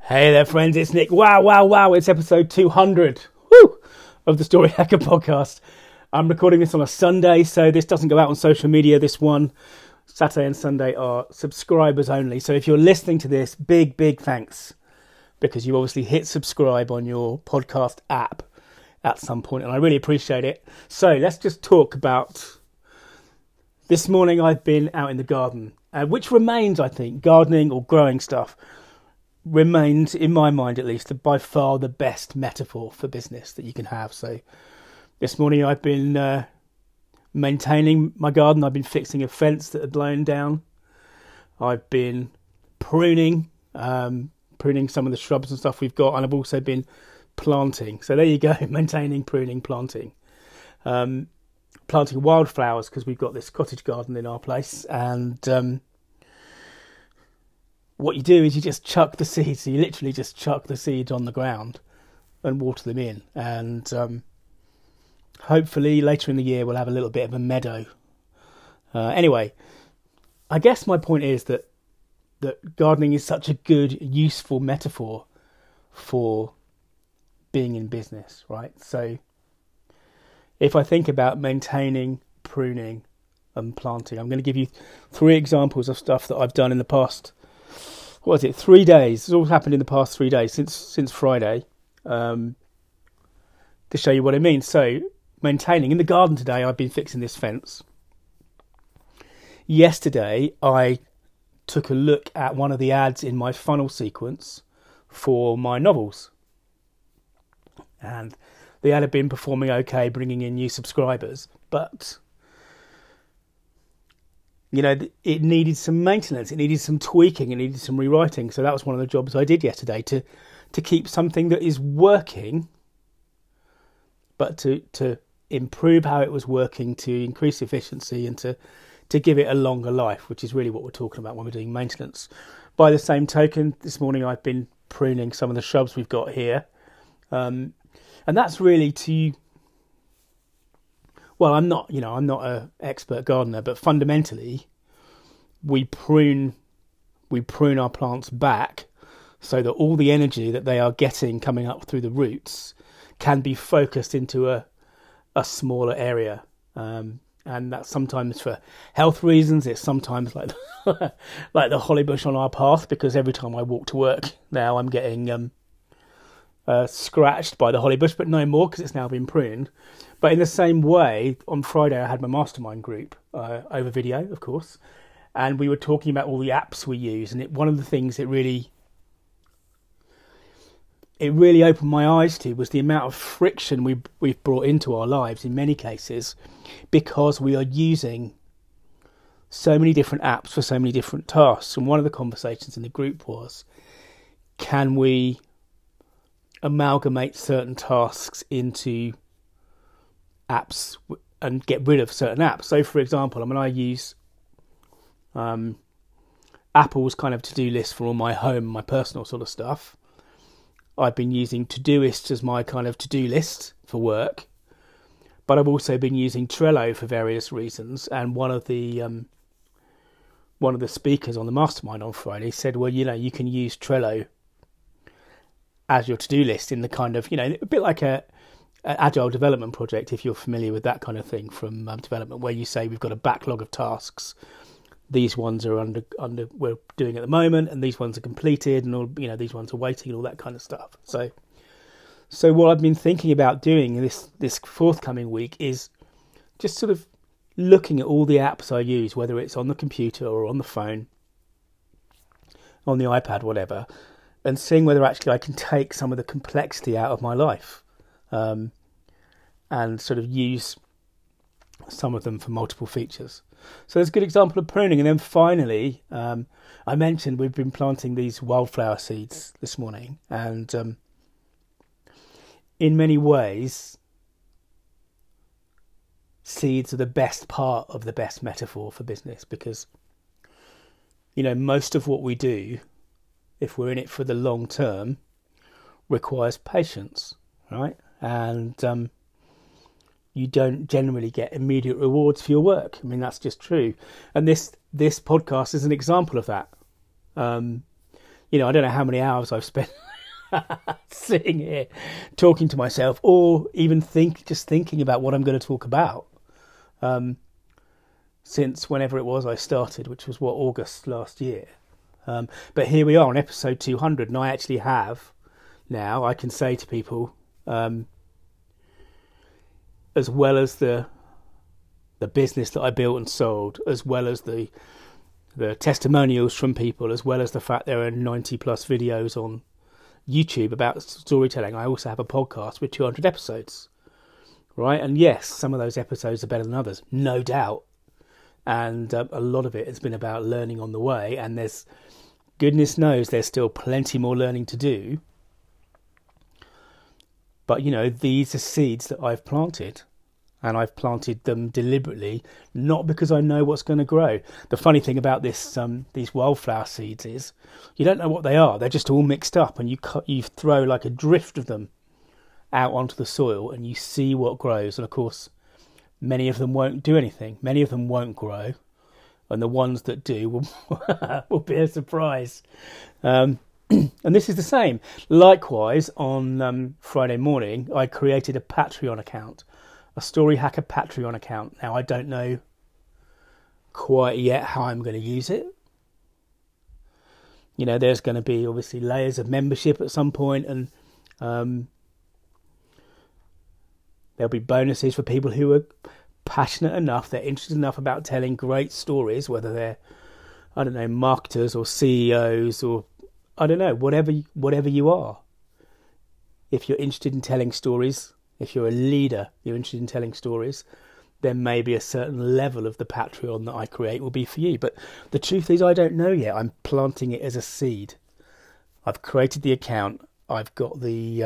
Hey there, friends, it's Nick. Wow, it's episode 200 of the Story Hacker podcast. I'm recording this on a Sunday, so this doesn't go out on social media. This one, Saturday and Sunday, are subscribers only. So if you're listening to this, big thanks, because you obviously hit subscribe on your podcast app at some point, and I really appreciate it. So let's just talk about this morning. I've been out in the garden, which remains, I think, gardening or growing stuff remains, in my mind at least, by far the best metaphor for business that you can have. So this morning I've been maintaining my garden. I've been fixing a fence that had blown down. I've been pruning some of the shrubs and stuff we've got, and I've also been planting. So there you go, maintaining, pruning, planting. Planting wildflowers, because we've got this cottage garden in our place, and what you do is you just chuck the seeds. So you literally just chuck the seeds on the ground and water them in. And hopefully later in the year we'll have a little bit of a meadow. Anyway, I guess my point is that gardening is such a good, useful metaphor for being in business, right? So if I think about maintaining, pruning and planting, I'm going to give you 3 examples of stuff that I've done in the past. What was it? 3 days. It's all happened in the past 3 days since Friday. To show you what I mean. So, maintaining in the garden today, I've been fixing this fence. Yesterday, I took a look at one of the ads in my funnel sequence for my novels, and the ad had been performing okay, bringing in new subscribers, but you know, it needed some maintenance, it needed some tweaking, it needed some rewriting. So that was one of the jobs I did yesterday, to keep something that is working, but to improve how it was working, to increase efficiency, and to give it a longer life, which is really what we're talking about when we're doing maintenance. By the same token, this morning I've been pruning some of the shrubs we've got here. And that's really to... Well, I'm not an expert gardener, but fundamentally, we prune our plants back so that all the energy that they are getting coming up through the roots can be focused into a smaller area. And that's sometimes for health reasons. It's sometimes like like the holly bush on our path, because every time I walk to work now, I'm getting scratched by the holly bush, but no more because it's now been pruned. But in the same way, on Friday I had my mastermind group over video, of course, and we were talking about all the apps we use. And one of the things it really opened my eyes to was the amount of friction we've brought into our lives in many cases, because we are using so many different apps for so many different tasks. And one of the conversations in the group was, can we amalgamate certain tasks into apps and get rid of certain apps? So for example, I use Apple's kind of to-do list for all my home, my personal sort of stuff. I've been using Todoist as my kind of to-do list for work, but I've also been using Trello for various reasons. And one of the speakers on the mastermind on Friday said, well, you can use Trello as your to-do list in the kind of, a bit like an agile development project, if you're familiar with that kind of thing from development, where you say we've got a backlog of tasks. These ones are under we're doing at the moment, and these ones are completed, and all these ones are waiting, and all that kind of stuff. So what I've been thinking about doing this forthcoming week is just sort of looking at all the apps I use, whether it's on the computer or on the phone, on the iPad, whatever, and seeing whether actually I can take some of the complexity out of my life, and sort of use some of them for multiple features. So there's a good example of pruning. And then finally, I mentioned we've been planting these wildflower seeds this morning, and in many ways, seeds are the best part of the best metaphor for business, because most of what we do, if we're in it for the long term, requires patience, right? And you don't generally get immediate rewards for your work. I mean, that's just true. And this podcast is an example of that. I don't know how many hours I've spent sitting here talking to myself, or even thinking about what I'm going to talk about. Since whenever it was I started, which was August last year. But here we are on episode 200, and I actually have now, I can say to people, as well as the business that I built and sold, as well as the testimonials from people, as well as the fact there are 90 plus videos on YouTube about storytelling, I also have a podcast with 200 episodes, right? And yes, some of those episodes are better than others, no doubt. And a lot of it has been about learning on the way, and there's, goodness knows, there's still plenty more learning to do. But, these are seeds that I've planted, and I've planted them deliberately, not because I know what's going to grow. The funny thing about these wildflower seeds is you don't know what they are. They're just all mixed up, and you throw like a drift of them out onto the soil, and you see what grows. And of course, many of them won't do anything. Many of them won't grow, and the ones that do will be a surprise. And this is the same. Likewise, on Friday morning, I created a Patreon account, a Story Hacker Patreon account. Now, I don't know quite yet how I'm going to use it. There's going to be obviously layers of membership at some point, and there'll be bonuses for people who are passionate enough, they're interested enough about telling great stories, whether they're, marketers or CEOs or, whatever you are. If you're interested in telling stories, if you're a leader, you're interested in telling stories, then maybe a certain level of the Patreon that I create will be for you. But the truth is, I don't know yet. I'm planting it as a seed. I've created the account. I've got the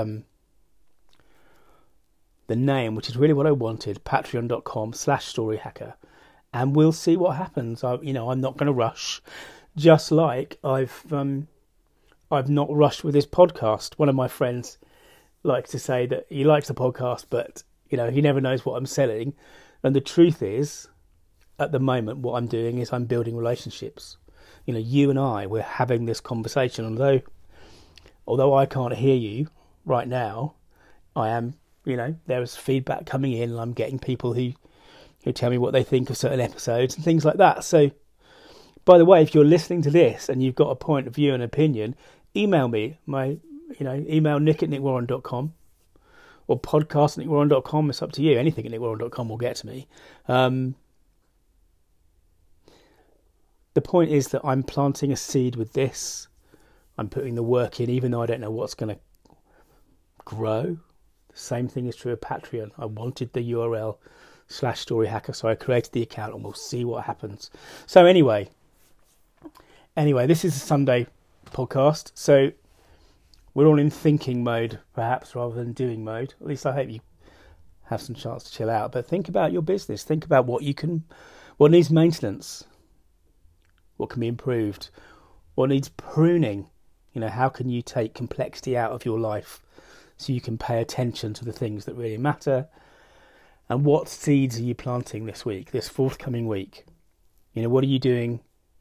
name, which is really what I wanted, patreon.com/storyhacker. And we'll see what happens. I'm not going to rush, just like I've not rushed with this podcast. One of my friends likes to say that he likes the podcast, but he never knows what I'm selling. And the truth is, at the moment, what I'm doing is I'm building relationships. You and I, we're having this conversation. Although I can't hear you right now, I am. There is feedback coming in, and I'm getting people who tell me what they think of certain episodes and things like that. So, by the way, if you're listening to this and you've got a point of view and opinion, email me. My email nick@nickwarren.com or podcast@nickwarren.com. It's up to you. Anything at nickwarren.com will get to me. The point is that I'm planting a seed with this. I'm putting the work in, even though I don't know what's going to grow. The same thing is true of Patreon. I wanted the URL /storyhacker, so I created the account, and we'll see what happens. So anyway, this is a Sunday podcast, so we're all in thinking mode, perhaps, rather than doing mode. At least I hope you have some chance to chill out. But think about your business. Think about what needs maintenance, what can be improved, what needs pruning. How can you take complexity out of your life so you can pay attention to the things that really matter? And what seeds are you planting this week, this forthcoming week? What are you doing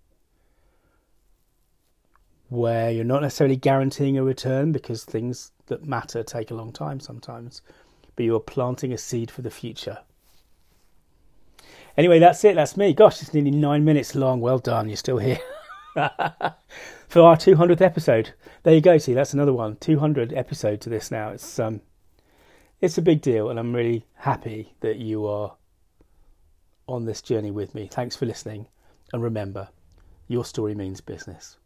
where you're not necessarily guaranteeing a return, because things that matter take a long time sometimes, but you're planting a seed for the future. Anyway, that's it. That's me. Gosh, it's nearly 9 minutes long. Well done. You're still here. For our 200th episode. There you go. See, that's another one. 200 episode to this now. It's a big deal, and I'm really happy that you are on this journey with me. Thanks for listening, and remember, your story means business.